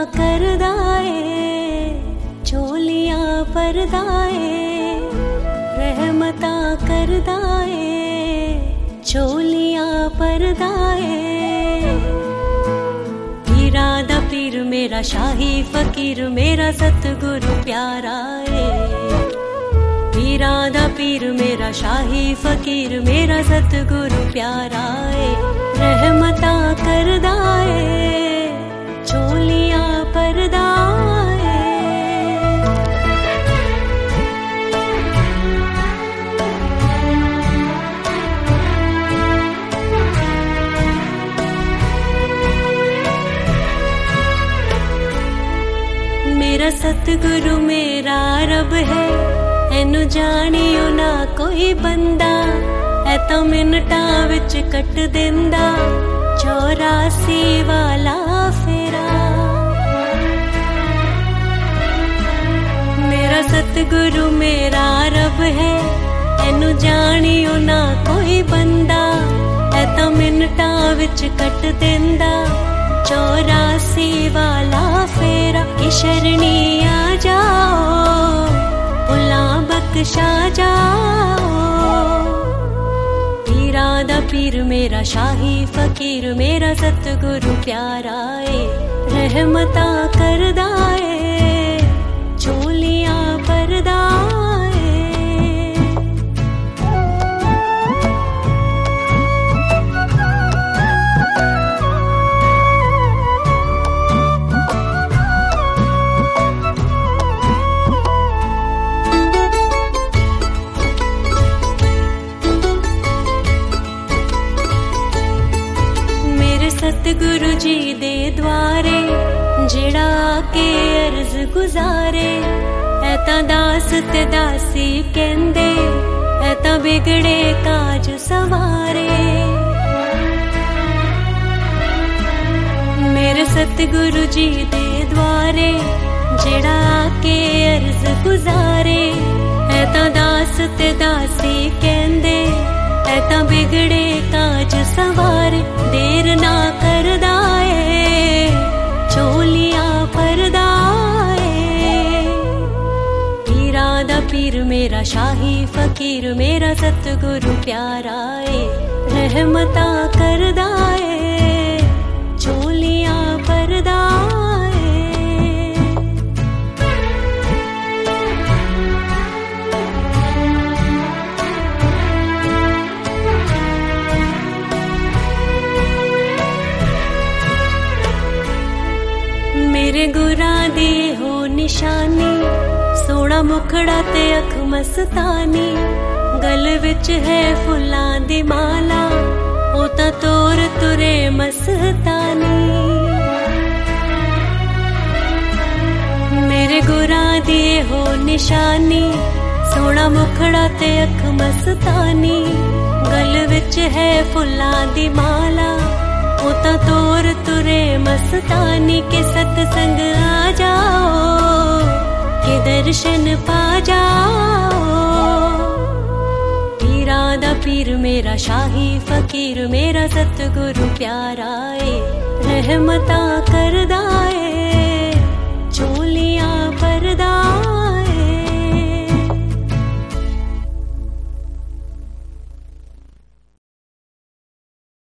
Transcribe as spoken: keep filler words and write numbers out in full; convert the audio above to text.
करदा ए, झोलियां भरदा ए, रहमतां करदा ए, झोलियां भरदा ए। पीरां दा पीर मेरा शाही फकीर मेरा सतगुरु प्यारा ए। पीरां दा पीर मेरा शाही फकीर मेरा सतगुरु प्यारा ए। रहमतां करदा ए, झोलियां भरदा ए। मेरा सतगुरु मेरा रब है, एनू जानियो ना कोई बंदा, है तां मिनटां विच कट दिंदा चौरासी वाला फेरा। मेरा सतगुरु मेरा रब है, एनू जानियो ना कोई बंदा, है तां मिनटां विच कट दिंदा चौरासी वाला फेरा। कि शरणी आ जाओ भुलां बख्शा जाओ। पीरां दा पीर मेरा शाही फकीर मेरा सतगुरु प्यारा ए। रहमतां करदा ए, झोलियां भरदा ए। सतगुरु जी दे द्वारे जेड़ा आके अर्ज गुजारे, है तां दास ते दासी कहंदे, है तां बिगड़े काज सवारे। मेरे सतगुरु जी दे द्वारे जेड़ा आके अर्ज गुजारे, है तां दास ते दासी कहंदे, है तां बिगड़े काज सवारे। देर ना करदा ए, झोलियां भरदा ए। पीरां दा पीर मेरा शाही फकीर मेरा सतगुरु प्यारा ए। रहमतां करदा ए, झोलियां भरदा ए। मेरे गुरां दी हो निशानी, सोना मुखड़ा ते अख मस्तानी, गल विच है फुल्लां दी माला, ओ तां तोर तुरे मस्तानी। मेरे गुरां दी हो निशानी, सोना मुखड़ा ते अख मस्तानी, गल विच है फुल्लां दी माला, ओ तां तोर तुरे मस्तानी। के सतसंग आ जाओ, के दर्शन पा जाओ। पीरां दा पीर मेरा शाही फकीर मेरा सतगुरु प्यारा ए। रहमतां करदा ए, झोलियां भरदा